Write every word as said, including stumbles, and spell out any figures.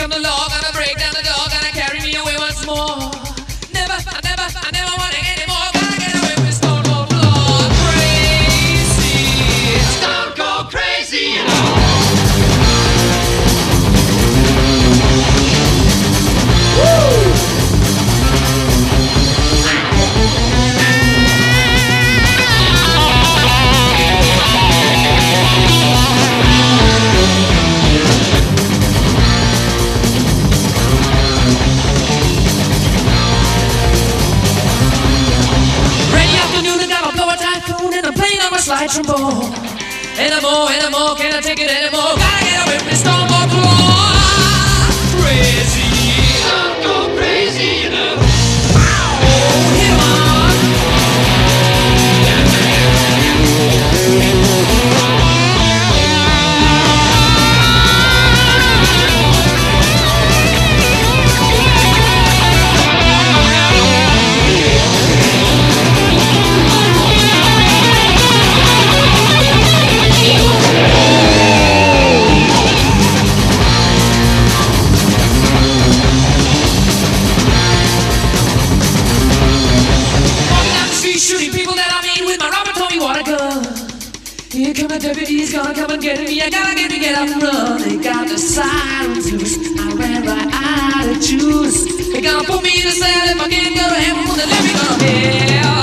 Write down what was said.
come the law, gonna break down the door, gonna carry me away once more. Never, I never, I never want it anymore. Gotta get away with Stone Cold Floor. Crazy, Stone Cold Crazy, you know. Slide trombone. Anymore, anymore, can't I take it anymore? Gotta get away from this Stone Cold Floor. Crazy, Stone Cold Crazy, you know. Oh, hit 'em on. Here come the deputies, gonna come and get me. I gotta get me, get up and run. They got the sirens loose. I ran right out of juice. They gonna put me in a cell if I can't go to heaven. They let me go to hell.